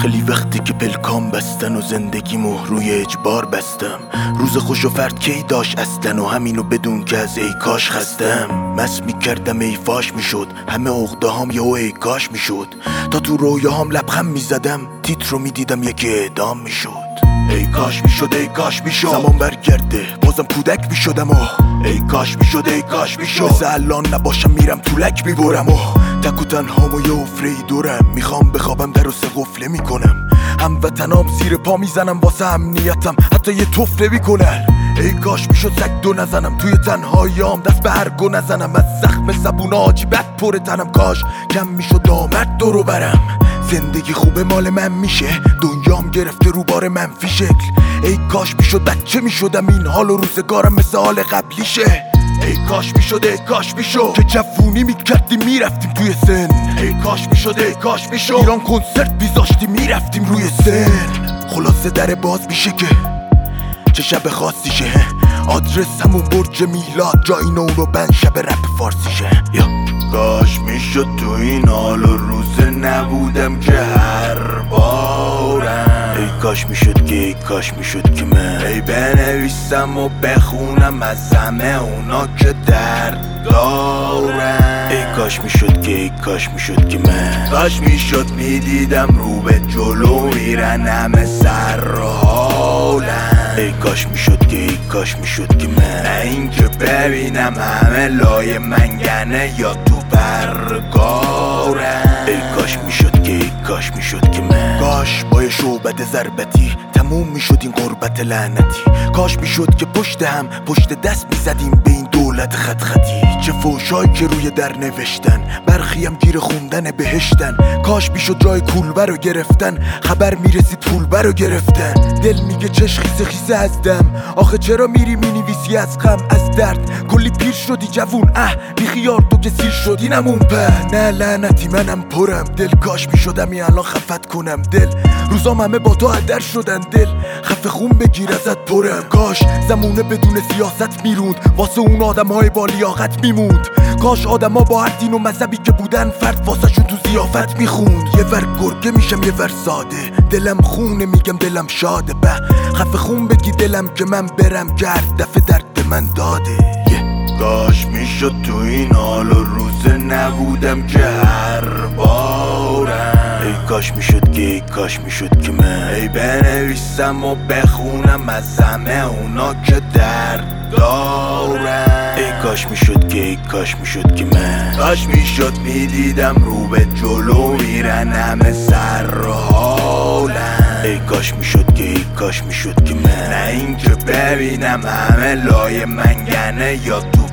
خیلی وقتی که پلکام بستن و زندگیمو روی اجبار بستم. روز خوش و فرد کی داشت اصلا و همینو بدون که از ای کاش خستم. مست میکردم ای فاش میشد همه عقده هام یهو ای کاش میشد. تا تو رویاهام لبخند میزدم تیتر رو میدیدم یکی اعدام میشد. ای کاش میشد ای کاش میشد زمان برگرده بازم کودک میشدم و ای کاش میشد ای کاش میشد مثل الان نباشم میرم تو لک میبرم و تک و تنهام و یه افره دورم. میخوام بخوابم در و سه قفله میکنم. هموطنام زیر پا میزنم واسه امنیتم حتی یه طفله میکنن. ای کاش میشد سگ دو نزنم توی تنهاییام دست به هرگو نزنم. از زخم زبون آجی بد پر تنم کاش کم میشد نامرد دورو برم. زندگی خوبه مال من میشه دنیام گرفته رو بار منفی شکل. ای کاش میشد بچه میشدم این حال و روزگارم مثل حال قبلیشه. ای کاش میشد ای کاش میشد که جوونی میکردیم میرفتیم توی سن. ای کاش میشد ای کاش میشد ایران کنسرت بیزاشتیم میرفتیم روی سن. خلاصه در باز میشه که چه شب خاصیشه. آدرس همون برج میلاد جای نورو بند شب رپ فارسیشه. یا کاش میشد تو این حال و روزه نبودم که هر بارم. ای کاش میشد که ای کاش میشد که من ای بنویسم و بخونم از همه اونا که درد دارم. ای کاش میشد که ای کاش میشد که من کاش میشد میدیدم رو به جلو میرن همه سر حالم. ای کاش میشد که ای کاش میشد که من نه اینکه ببینم همه لای منگنه یا تو برگارم. ای کاش میشد که ای کاش میشد که من کاش با شعبد ضربتی تموم میشد این غربت لعنتی. کاش میشد که پشت هم پشت دست میزدیم به این دولت خط خطی. چه فوشایی که روی در نوشتن برخی هم گیر خوندن بهشتن. کاش میشد جای کولبر رو گرفتن خبر میرسید پولبر رو گرفتن. دل میگه چش خیسه خیسه از دم آخه چرا میری مینویسی از غم از درد. کلی پیر شدی جوون بیخیار تو که سیر شدی نمون په. نه لعنتی منم پرم دل کاش میشدم این الان خفت کنم دل. روزام همه با تو هدر شدن دل خفه خون بگیر ازت پرم. کاش زمونه بدون سیاست میروند واسه اون آدم های با لیاقت میموند. کاش آدم ها با هر دین و مذهبی که بودن فرد واسه شون تو ضیافت میخوند. یه ور گرگه میشم یه ور ساده دلم خونه میگم دلم شاده به خفه خون بگی دلم که من برم گرد دفعه درد من داده. کاش میشد تو این حال و روزه نبودم که هر بارم. ای کاش میشد که ای کاش میشد که من ای بنویسم و بخونم از همه اونا که درد دارم. ای کاش میشد که ای کاش میشد که من کاش میشد میدیدم رو به جلو میرن همه سر حالم. ای کاش میشد که ای کاش میشد که من نه اینکه ببینم همه لای منگنه یا تو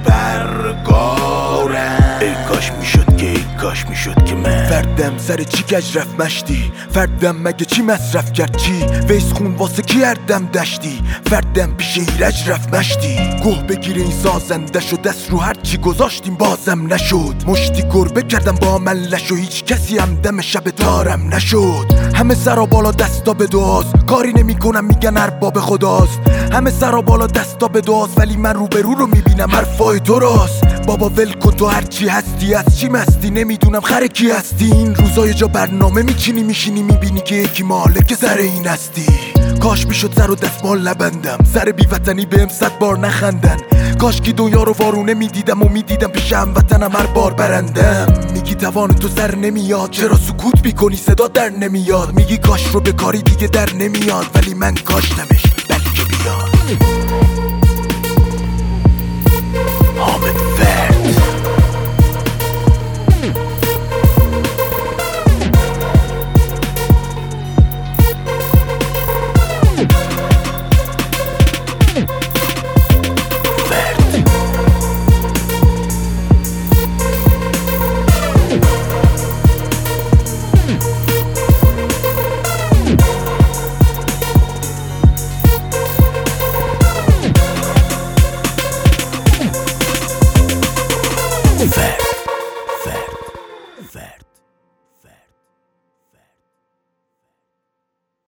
برگارم. ای کاش میشد که ای کاش میشد که من فردم سر چی کج رفت مشتی. فردم مگه چی مصرف کرد چی ویس خون واسه کی اردم دشتی. فردم پیش ایرج رفت مشتی گوه بگیره این سازنده شد دست رو هر چی گذاشتیم بازم نشد. مشتی گربه کردم با من لش و هیچ کسی هم دم شب تارم نشد. همه سرا بالا دستا به دعاست کاری نمی کنم میگن ارباب خداست. همه سرا بالا دستا به دعاست ولی من روبرو رو میبینم حرفای تو راست. بابا ول کن تو هرچی هستی از چی مستی نمیدونم خر کی هستی. این روزای جا برنامه میچینی میشینی میبینی که یکی مالک سر این هستی. کاش میشد سر و دستمال نبندم سر بیوطنی بهم 100 بار نخندن. کاش که دنیا رو وارونه میدیدم و میدیدم پیش هموطنم هر بار برندم. میگی توان تو سر نمیاد چرا سکوت میکنی صدا در نمیاد. میگی کاش رو به کاری دیگه در نمیاد ولی من کاش نمش بلکه بیاد.